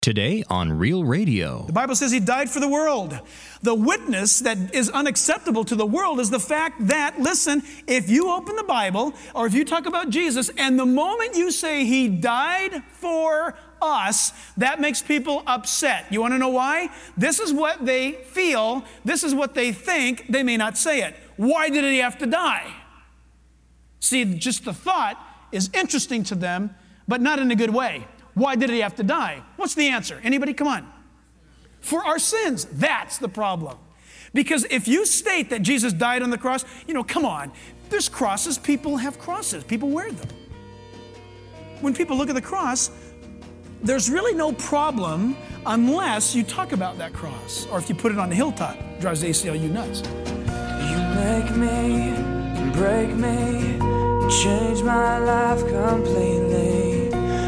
Today on Real Radio. The Bible says he died for the world. The witness that is unacceptable to the world is the fact that, listen, if you open the Bible or if you talk about Jesus and the moment you say he died for us, that makes people upset. You want to know why? This is what they feel. This is what they think. They may not say it. Why did he have to die? See, just the thought is interesting to them, but not in a good way. Why did he have to die? What's the answer? Anybody? Come on. For our sins. That's the problem. Because if you state that Jesus died on the cross, come on. There's crosses. People have crosses. People wear them. When people look at the cross, there's really no problem unless you talk about that cross. Or if you put it on the hilltop, it drives the ACLU nuts. You make me, break me, change my life completely.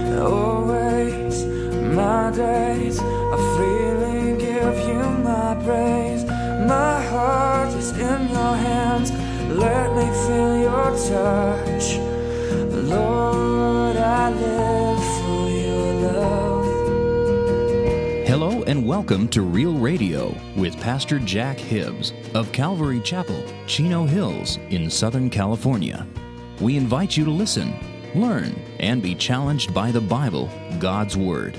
Always, my days are freely give you my praise. My heart is in your hands. Let me feel your touch. Lord, I live for your love. Hello and welcome to Real Radio with Pastor Jack Hibbs of Calvary Chapel, Chino Hills in Southern California. We invite you to listen, learn, and be challenged by the Bible, God's Word.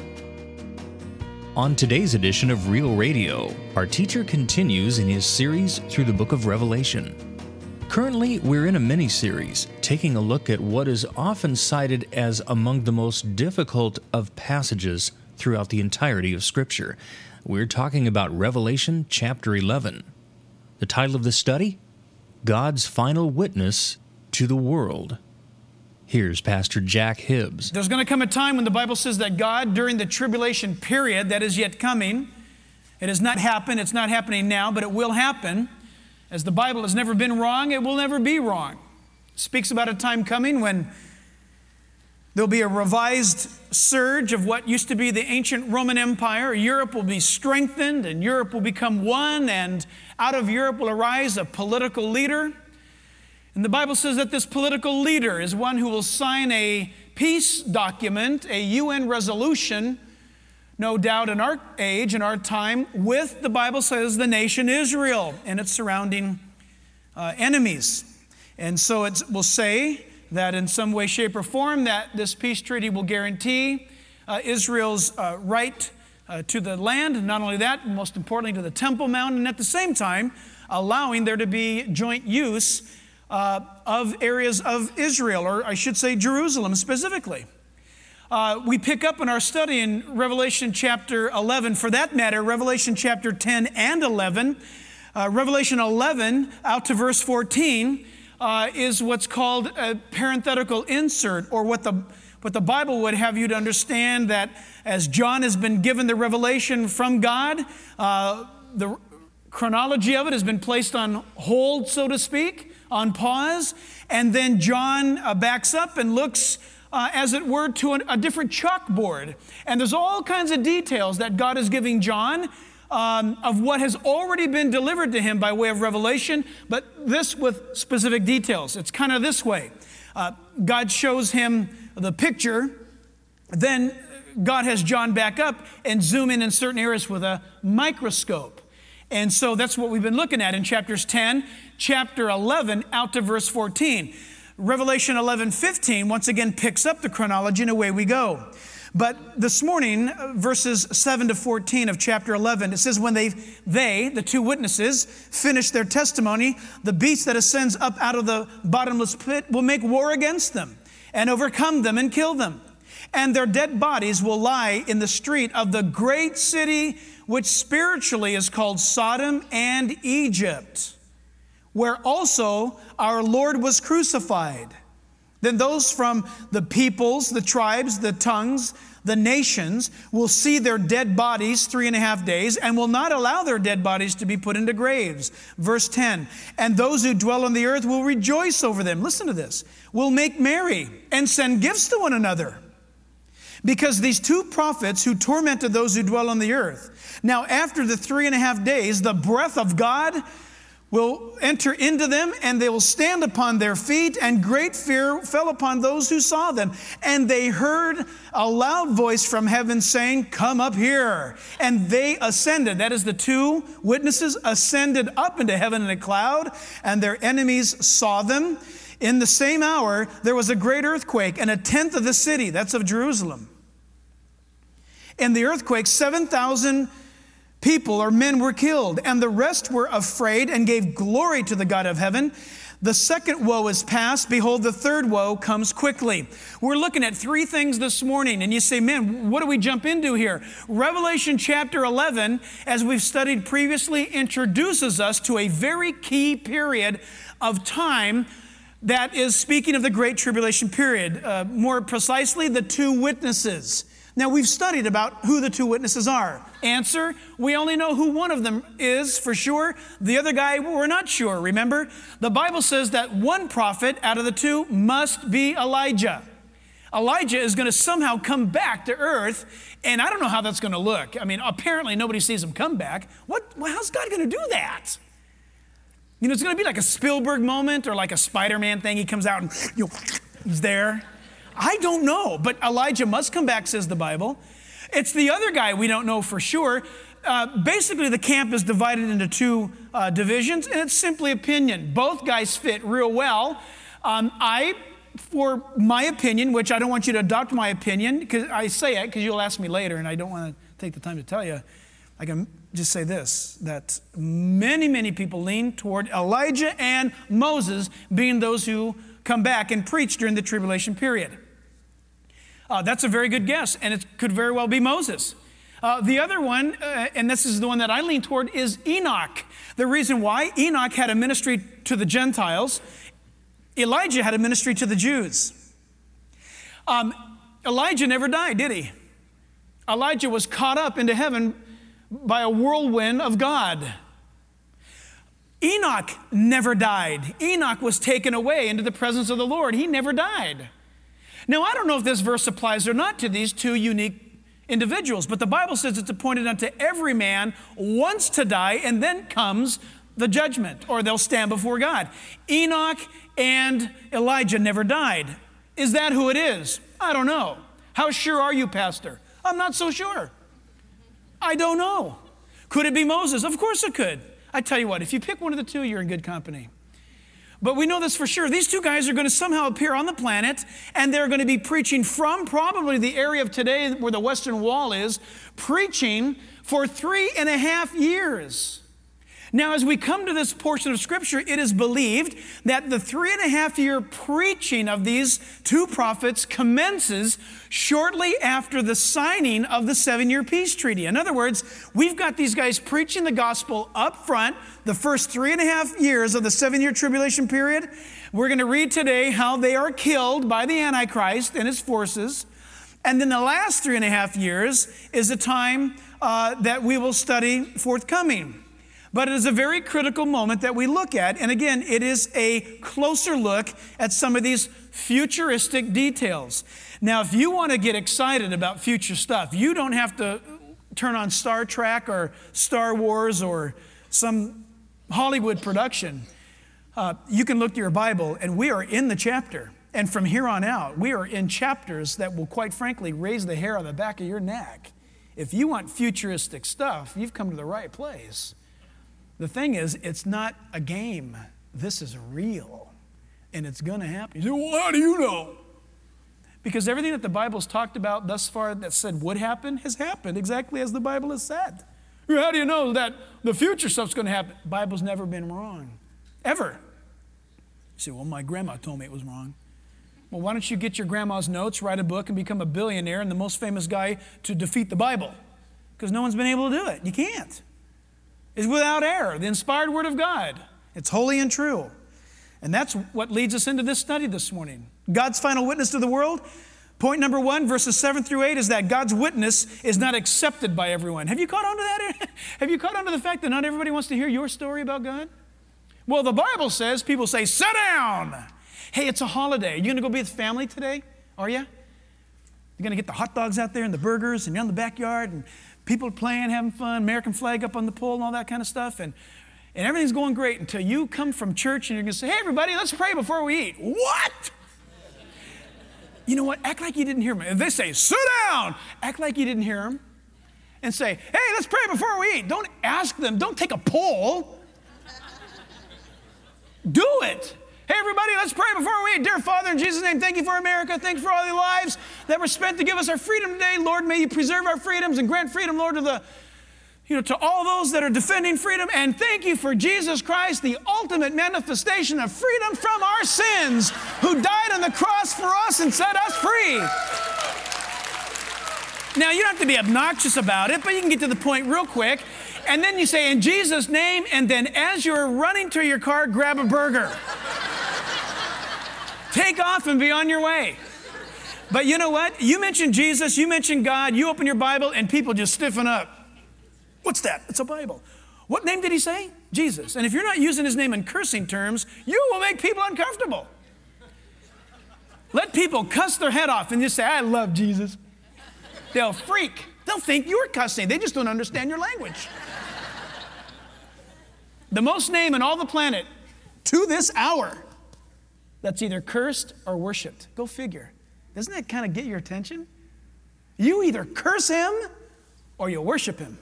On today's edition of Real Radio, our teacher continues in his series through the book of Revelation. Currently, we're in a mini-series taking a look at what is often cited as among the most difficult of passages throughout the entirety of Scripture. We're talking about Revelation chapter 11. The title of the study? God's Final Witness to the World. Here's Pastor Jack Hibbs. There's going to come a time when the Bible says that God, during the tribulation period that is yet coming, it has not happened, it's not happening now, but it will happen. As the Bible has never been wrong, it will never be wrong. It speaks about a time coming when there'll be a revised surge of what used to be the ancient Roman Empire. Europe will be strengthened and Europe will become one, and out of Europe will arise a political leader. And the Bible says that this political leader is one who will sign a peace document, a UN resolution, no doubt in our age, in our time, with, the Bible says, the nation Israel and its surrounding enemies. And so it will say that in some way, shape, or form that this peace treaty will guarantee Israel's right to the land. Not only that, most importantly, to the Temple Mount, and at the same time, allowing there to be joint use of areas of Israel, or I should say Jerusalem specifically. We pick up in our study in Revelation chapter 11, for that matter, Revelation chapter 10 and 11. Revelation 11 out to verse 14 is what's called a parenthetical insert, or what the Bible would have you to understand, that as John has been given the revelation from God, the chronology of it has been placed on hold, so to speak, on pause, and then John backs up and looks, as it were, to a different chalkboard. And there's all kinds of details that God is giving John of what has already been delivered to him by way of revelation, but this with specific details. It's kind of this way. God shows him the picture, then God has John back up and zoom in certain areas with a microscope. And so that's what we've been looking at in chapters 10, chapter 11, out to verse 14. Revelation 11:15 once again picks up the chronology, and away we go. But this morning, verses 7 to 14 of chapter 11, it says, when they, the two witnesses, finish their testimony, the beast that ascends up out of the bottomless pit will make war against them and overcome them and kill them. And their dead bodies will lie in the street of the great city, which spiritually is called Sodom and Egypt, where also our Lord was crucified. Then those from the peoples, the tribes, the tongues, the nations will see their dead bodies 3.5 days and will not allow their dead bodies to be put into graves. Verse 10, and those who dwell on the earth will rejoice over them. Listen to this. Will make merry and send gifts to one another, because these two prophets who tormented those who dwell on the earth. Now, after the 3.5 days, the breath of God will enter into them, and they will stand upon their feet, and great fear fell upon those who saw them. And they heard a loud voice from heaven saying, "Come up here." And they ascended. That is, the two witnesses ascended up into heaven in a cloud, and their enemies saw them. In the same hour, there was a great earthquake, and a tenth of the city, that's of Jerusalem. In the earthquake, 7,000 people or men were killed, and the rest were afraid and gave glory to the God of heaven. The second woe is past. Behold, the third woe comes quickly. We're looking at three things this morning, and you say, man, what do we jump into here? Revelation chapter 11, as we've studied previously, introduces us to a very key period of time that is speaking of the Great Tribulation period. More precisely, the two witnesses. Now, we've studied about who the two witnesses are. Answer, we only know who one of them is for sure. The other guy, we're not sure, remember? The Bible says that one prophet out of the two must be Elijah. Elijah is going to somehow come back to earth, and I don't know how that's going to look. I mean, apparently nobody sees him come back. How's God going to do that? You know, it's going to be like a Spielberg moment or like a Spider-Man thing. He comes out and he's there. I don't know, but Elijah must come back, says the Bible. It's the other guy we don't know for sure. Basically, the camp is divided into two divisions, and it's simply opinion. Both guys fit real well. For my opinion, which I don't want you to adopt my opinion, because I say it because you'll ask me later, and I don't want to take the time to tell you. I can just say this, that many, many people lean toward Elijah and Moses being those who come back and preach during the tribulation period. That's a very good guess, and it could very well be Moses. The other one, and this is the one that I lean toward, is Enoch. The reason why, Enoch had a ministry to the Gentiles. Elijah had a ministry to the Jews. Elijah never died, did he? Elijah was caught up into heaven by a whirlwind of God. Enoch never died. Enoch was taken away into the presence of the Lord. He never died. Now, I don't know if this verse applies or not to these two unique individuals, but the Bible says it's appointed unto every man once to die, and then comes the judgment, or they'll stand before God. Enoch and Elijah never died. Is that who it is? I don't know. How sure are you, Pastor? I'm not so sure. I don't know. Could it be Moses? Of course it could. I tell you what, if you pick one of the two, you're in good company. But we know this for sure. These two guys are going to somehow appear on the planet, and they're going to be preaching from probably the area of today where the Western Wall is, preaching for 3.5 years. Now, as we come to this portion of Scripture, it is believed that the 3.5-year preaching of these two prophets commences shortly after the signing of the 7-year peace treaty. In other words, we've got these guys preaching the gospel up front, the first 3.5 years of the 7-year tribulation period. We're going to read today how they are killed by the Antichrist and his forces. And then the last 3.5 years is a time that we will study forthcoming. But it is a very critical moment that we look at. And again, it is a closer look at some of these futuristic details. Now, if you want to get excited about future stuff, you don't have to turn on Star Trek or Star Wars or some Hollywood production. You can look to your Bible, and we are in the chapter. And from here on out, we are in chapters that will, quite frankly, raise the hair on the back of your neck. If you want futuristic stuff, you've come to the right place. The thing is, it's not a game. This is real, and it's going to happen. You say, well, how do you know? Because everything that the Bible's talked about thus far that said would happen has happened exactly as the Bible has said. How do you know that the future stuff's going to happen? The Bible's never been wrong, ever. You say, well, my grandma told me it was wrong. Well, why don't you get your grandma's notes, write a book, and become a billionaire and the most famous guy to defeat the Bible? Because no one's been able to do it. You can't. It's without error, the inspired Word of God. It's holy and true. And that's what leads us into this study this morning. God's final witness to the world. Point number 1, verses 7 through 8, is that God's witness is not accepted by everyone. Have you caught on to that? Have you caught on to the fact that not everybody wants to hear your story about God? Well, the Bible says, people say, sit down. Hey, it's a holiday. Are you going to go be with family today? Are you? You're going to get the hot dogs out there and the burgers, and you're in the backyard, and people are playing, having fun, American flag up on the pole and all that kind of stuff. And And everything's going great until you come from church and you're going to say, hey, everybody, let's pray before we eat. What? You know what? Act like you didn't hear me. If they say, sit down, act like you didn't hear them. And say, hey, let's pray before we eat. Don't ask them. Don't take a poll. Do it. Hey, everybody, let's pray before we eat. Dear Father, in Jesus' name, thank you for America. Thank you for all the lives that were spent to give us our freedom today. Lord, may you preserve our freedoms and grant freedom, Lord, to all those that are defending freedom. And thank you for Jesus Christ, the ultimate manifestation of freedom from our sins, who died on the cross for us and set us free. Now, you don't have to be obnoxious about it, but you can get to the point real quick. And then you say, in Jesus' name, and then as you're running to your car, grab a burger. Take off and be on your way. But you know what? You mention Jesus, you mention God, you open your Bible, and people just stiffen up. What's that? It's a Bible. What name did he say? Jesus. And if you're not using his name in cursing terms, you will make people uncomfortable. Let people cuss their head off and just say, I love Jesus. They'll freak. They'll think you're cussing. They just don't understand your language. The most name in all the planet to this hour that's either cursed or worshiped. Go figure. Doesn't that kind of get your attention? You either curse him or you worship him.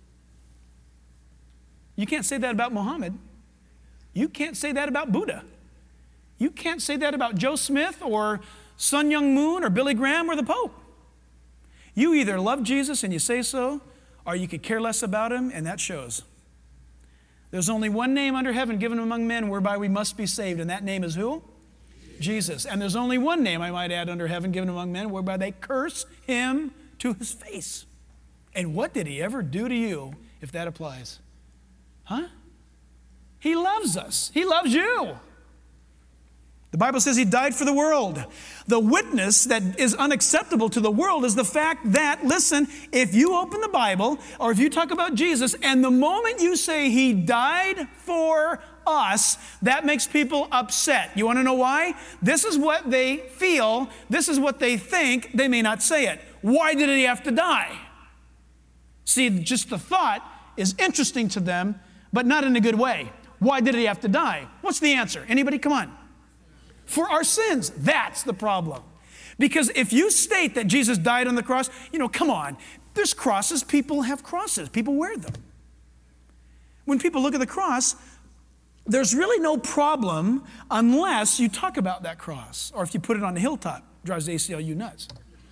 You can't say that about Muhammad. You can't say that about Buddha. You can't say that about Joe Smith or Sun Myung Moon or Billy Graham or the Pope. You either love Jesus and you say so, or you could care less about him, and that shows. There's only one name under heaven given among men whereby we must be saved, and that name is who? Jesus. And there's only one name, I might add, under heaven given among men whereby they curse him to his face. And what did he ever do to you, if that applies? Huh? He loves us. He loves you. The Bible says he died for the world. The witness that is unacceptable to the world is the fact that, listen, if you open the Bible or if you talk about Jesus and the moment you say he died for us, that makes people upset. You want to know why? This is what they feel. This is what they think. They may not say it. Why did he have to die? See, just the thought is interesting to them, but not in a good way. Why did he have to die? What's the answer? Anybody? Come on. For our sins. That's the problem. Because if you state that Jesus died on the cross, come on. There's crosses. People have crosses. People wear them. When people look at the cross, there's really no problem unless you talk about that cross. Or if you put it on the hilltop. Drives the ACLU nuts.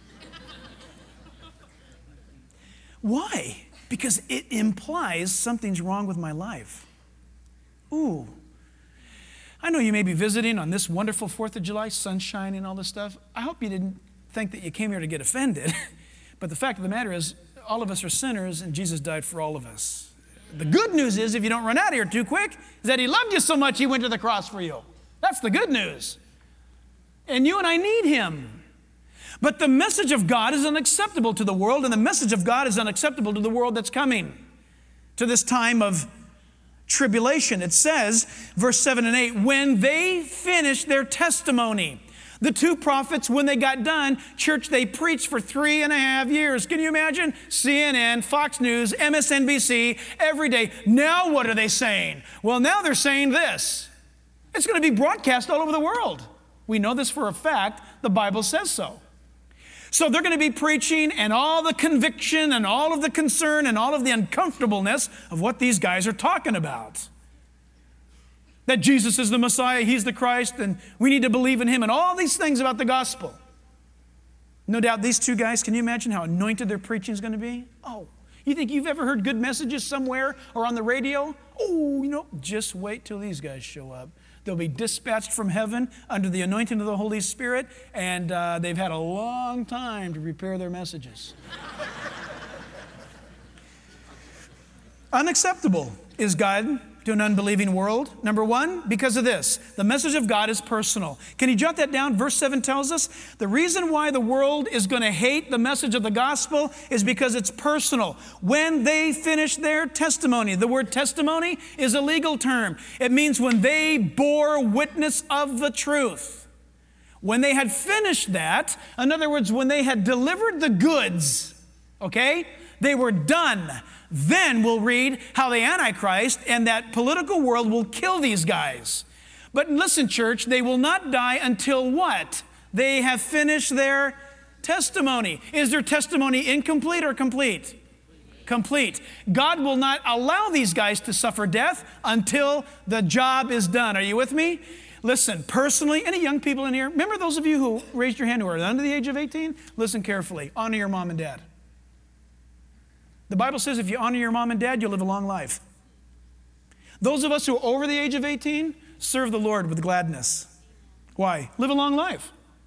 Why? Because it implies something's wrong with my life. Ooh. I know you may be visiting on this wonderful 4th of July, sunshine and all this stuff. I hope you didn't think that you came here to get offended. But the fact of the matter is, all of us are sinners, and Jesus died for all of us. The good news is, if you don't run out of here too quick, is that he loved you so much he went to the cross for you. That's the good news. And you and I need him. But the message of God is unacceptable to the world, and the message of God is unacceptable to the world that's coming to this time of tribulation. It says, verse 7 and 8, when they finished their testimony. The two prophets, when they got done, church, they preached for 3.5 years. Can you imagine? CNN, Fox News, MSNBC, every day. Now what are they saying? Well, now they're saying this. It's going to be broadcast all over the world. We know this for a fact. The Bible says so. So they're going to be preaching, and all the conviction and all of the concern and all of the uncomfortableness of what these guys are talking about. That Jesus is the Messiah, he's the Christ, and we need to believe in him, and all these things about the gospel. No doubt these two guys, can you imagine how anointed their preaching is going to be? Oh, you think you've ever heard good messages somewhere or on the radio? Oh, just wait till these guys show up. They'll be dispatched from heaven under the anointing of the Holy Spirit, and they've had a long time to prepare their messages. Unacceptable is God to an unbelieving world. Number one, because of this. The message of God is personal. Can you jot that down? Verse 7 tells us the reason why the world is going to hate the message of the gospel is because it's personal. When they finish their testimony, the word testimony is a legal term. It means when they bore witness of the truth. When they had finished that, in other words, when they had delivered the goods, okay? They were done. Then we'll read how the Antichrist and that political world will kill these guys. But listen, church, they will not die until what? They have finished their testimony. Is their testimony incomplete or complete? Complete. God will not allow these guys to suffer death until the job is done. Are you with me? Listen, personally, any young people in here, remember those of you who raised your hand who are under the age of 18? Listen carefully. Honor your mom and dad. The Bible says if you honor your mom and dad, you'll live a long life. Those of us who are over the age of 18, serve the Lord with gladness. Why? Live a long life.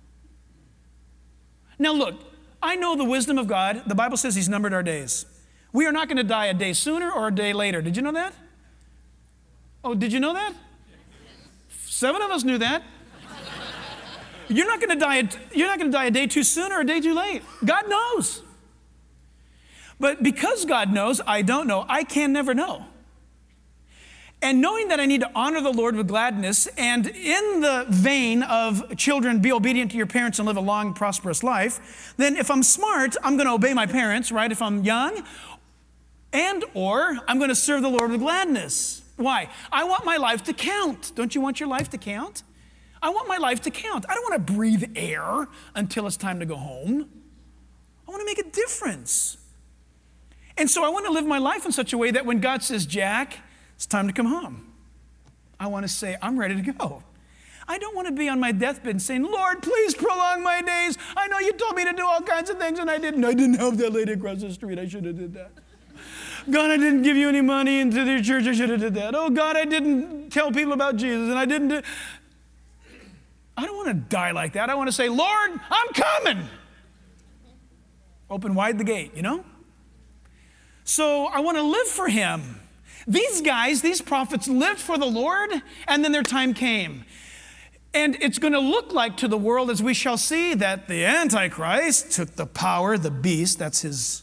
Now look, I know the wisdom of God. The Bible says He's numbered our days. We are not going to die a day sooner or a day later. Did you know that? Oh, did you know that? 7 of us knew that. You're not going to die a day too soon or a day too late. God knows. But because God knows, I don't know. I can never know. And knowing that I need to honor the Lord with gladness, and in the vein of children, be obedient to your parents and live a long, prosperous life, then if I'm smart, I'm going to obey my parents, right? If I'm young, or I'm going to serve the Lord with gladness. Why? I want my life to count. Don't you want your life to count? I want my life to count. I don't want to breathe air until it's time to go home. I want to make a difference. And so I want to live my life in such a way that when God says, Jack, it's time to come home, I want to say, I'm ready to go. I don't want to be on my deathbed saying, Lord, please prolong my days. I know you told me to do all kinds of things and I didn't. I didn't help that lady across the street. I should have did that. God, I didn't give you any money into the church. I should have did that. Oh, God, I didn't tell people about Jesus and I didn't do. I don't want to die like that. I want to say, Lord, I'm coming. Open wide the gate, you know? So I want to live for Him. These guys, these prophets lived for the Lord, and then their time came. And it's going to look like to the world, as we shall see, that the Antichrist took the power, the beast, that's his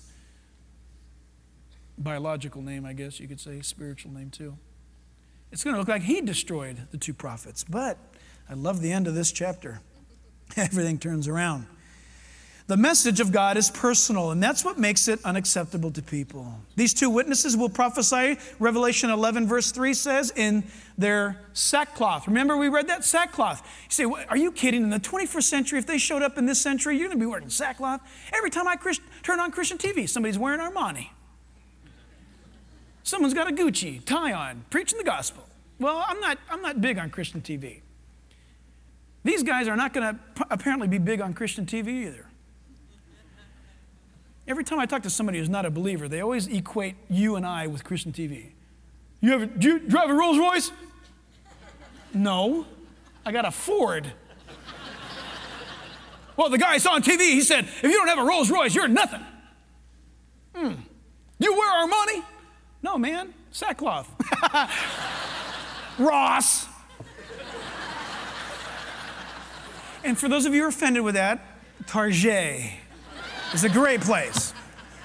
biological name, I guess you could say, spiritual name too. It's going to look like he destroyed the 2 prophets. But I love the end of this chapter. Everything turns around. The message of God is personal, and that's what makes it unacceptable to people. These 2 witnesses will prophesy, Revelation 11 verse 3 says, in their sackcloth. Remember we read that? Sackcloth. You say, are you kidding? In the 21st century, if they showed up in this century, you're going to be wearing sackcloth? Every time I turn on Christian TV, somebody's wearing Armani. Someone's got a Gucci tie on, preaching the gospel. Well, I'm not big on Christian TV. These guys are not going to apparently be big on Christian TV either. Every time I talk to somebody who's not a believer, they always equate you and I with Christian TV. Do you drive a Rolls Royce? No, I got a Ford. Well, the guy I saw on TV, he said, if you don't have a Rolls Royce, you're nothing. You wear Armani? No, man, sackcloth. Ross. And for those of you who are offended with that, Target is a great place.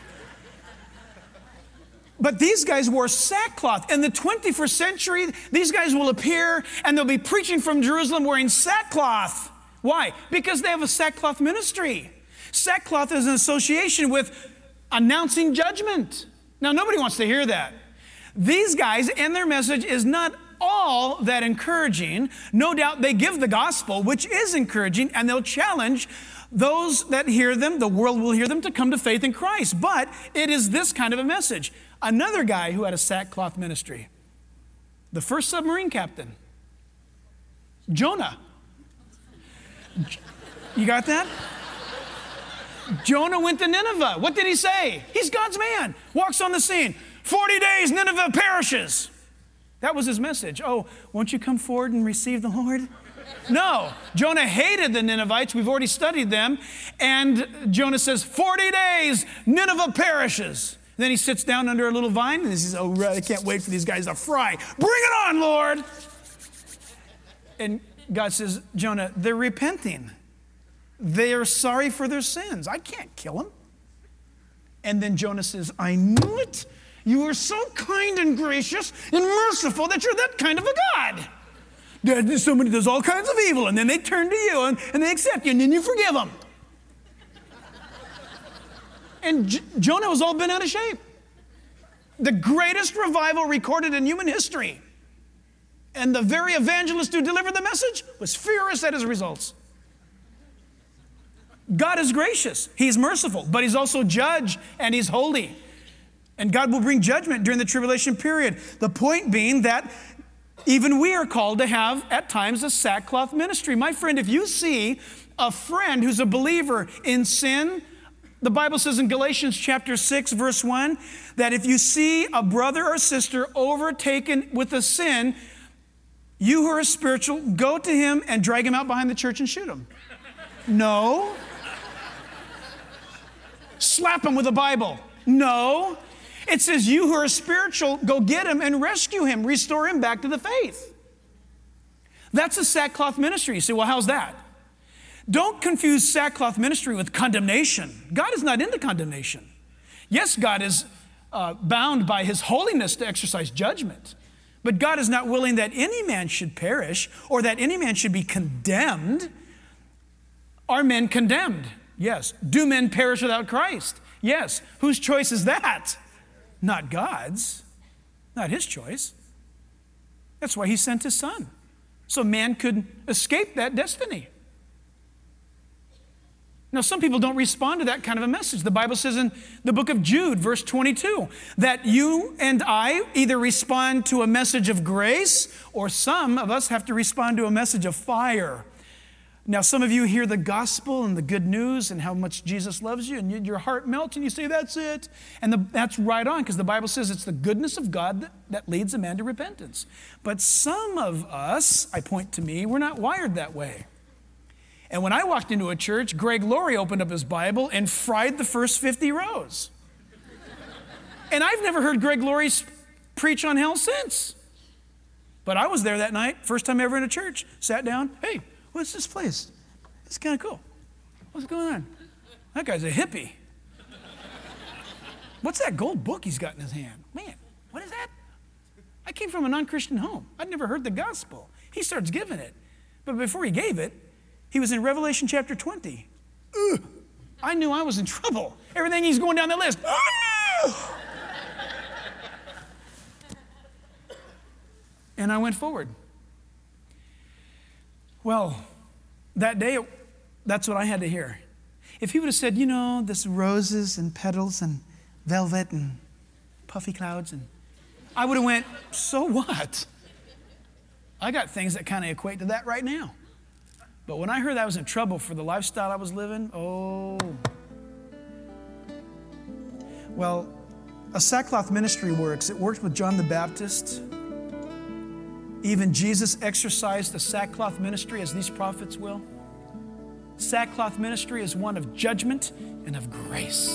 But these guys wore sackcloth. In the 21st century, these guys will appear and they'll be preaching from Jerusalem wearing sackcloth. Why? Because they have a sackcloth ministry. Sackcloth is an association with announcing judgment. Now, nobody wants to hear that. These guys and their message is not all that encouraging. No doubt they give the gospel, which is encouraging, and they'll challenge those that hear them, the world will hear them, to come to faith in Christ. But it is this kind of a message. Another guy who had a sackcloth ministry, the first submarine captain, Jonah. You got that? Jonah went to Nineveh. What did he say? He's God's man. Walks on the scene. 40 days, Nineveh perishes. That was his message. Oh, won't you come forward and receive the Lord? No. Jonah hated the Ninevites. We've already studied them. And Jonah says, 40 days, Nineveh perishes. Then he sits down under a little vine and he says, oh, I can't wait for these guys to fry. Bring it on, Lord. And God says, Jonah, they're repenting. They are sorry for their sins. I can't kill them. And then Jonah says, I knew it. You are so kind and gracious and merciful that you're that kind of a God. That somebody does all kinds of evil, and then they turn to you, and they accept you, and then you forgive them. And Jonah was all bent out of shape. The greatest revival recorded in human history. And the very evangelist who delivered the message was furious at his results. God is gracious. He's merciful, but He's also judge and He's holy. And God will bring judgment during the tribulation period. The point being that even we are called to have, at times, a sackcloth ministry. My friend, if you see a friend who's a believer in sin, the Bible says in Galatians chapter 6, verse 1, that if you see a brother or sister overtaken with a sin, you who are spiritual, go to him and drag him out behind the church and shoot him. No. Slap him with a Bible. No. It says you who are spiritual, go get him and rescue him, restore him back to the faith. That's a sackcloth ministry. You say, well, how's that? Don't confuse sackcloth ministry with condemnation. God is not into condemnation. Yes, God is bound by His holiness to exercise judgment. But God is not willing that any man should perish or that any man should be condemned. Are men condemned? Yes. Do men perish without Christ? Yes. Whose choice is that? Not God's. Not His choice. That's why He sent His Son. So man could escape that destiny. Now, some people don't respond to that kind of a message. The Bible says in the book of Jude, verse 22, that you and I either respond to a message of grace, or some of us have to respond to a message of fire. Now, some of you hear the gospel and the good news and how much Jesus loves you, and your heart melts and you say, that's it. And that's right on, because the Bible says it's the goodness of God that leads a man to repentance. But some of us, I point to me, we're not wired that way. And when I walked into a church, Greg Laurie opened up his Bible and fried the first 50 rows. And I've never heard Greg Laurie preach on hell since. But I was there that night, first time ever in a church, sat down, hey, what's this place? It's kind of cool. What's going on? That guy's a hippie. What's that gold book he's got in his hand? Man, what is that? I came from a non-Christian home. I'd never heard the gospel. He starts giving it. But before he gave it, he was in Revelation chapter 20. Ugh, I knew I was in trouble. Everything he's going down the list. And I went forward. Well, that day, that's what I had to hear. If he would have said, this roses and petals and velvet and puffy clouds, and I would have went, so what? I got things that kind of equate to that right now. But when I heard I was in trouble for the lifestyle I was living, Well, a sackcloth ministry works. It worked with John the Baptist. Even Jesus exercised a sackcloth ministry, as these prophets will. Sackcloth ministry is one of judgment and of grace.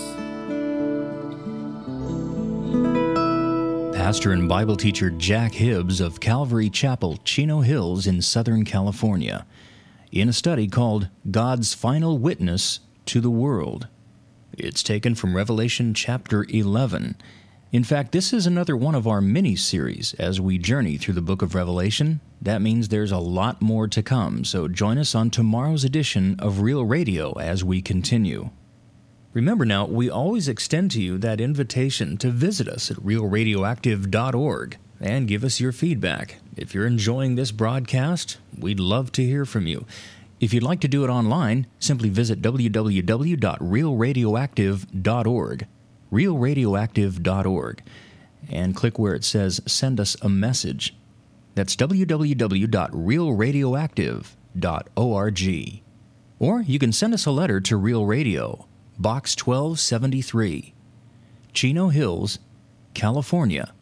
Pastor and Bible teacher Jack Hibbs of Calvary Chapel, Chino Hills in Southern California, in a study called God's Final Witness to the World. It's taken from Revelation chapter 11. In fact, this is another one of our mini-series as we journey through the book of Revelation. That means there's a lot more to come, so join us on tomorrow's edition of Real Radio as we continue. Remember now, we always extend to you that invitation to visit us at realradioactive.org and give us your feedback. If you're enjoying this broadcast, we'd love to hear from you. If you'd like to do it online, simply visit www.realradioactive.org, realradioactive.org, and click where it says Send Us a Message. That's www.realradioactive.org. Or you can send us a letter to Real Radio, Box 1273, Chino Hills, California,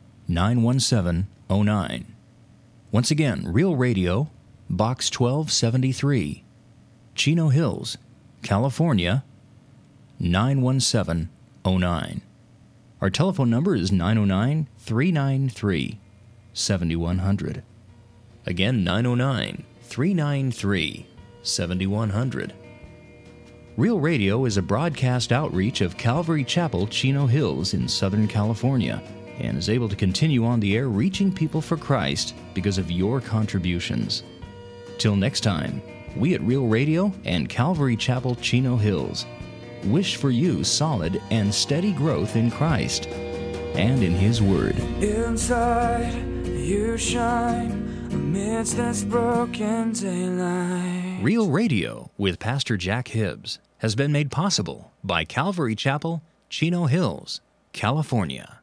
91709. Once again, Real Radio, Box 1273, Chino Hills, California, 91709. Our telephone number is 909-393-7100. Again, 909-393-7100. Real Radio is a broadcast outreach of Calvary Chapel, Chino Hills in Southern California, and is able to continue on the air reaching people for Christ because of your contributions. Till next time, we at Real Radio and Calvary Chapel, Chino Hills wish for you solid and steady growth in Christ and in His Word. Inside you shine amidst this broken daylight. Real Radio with Pastor Jack Hibbs has been made possible by Calvary Chapel, Chino Hills, California.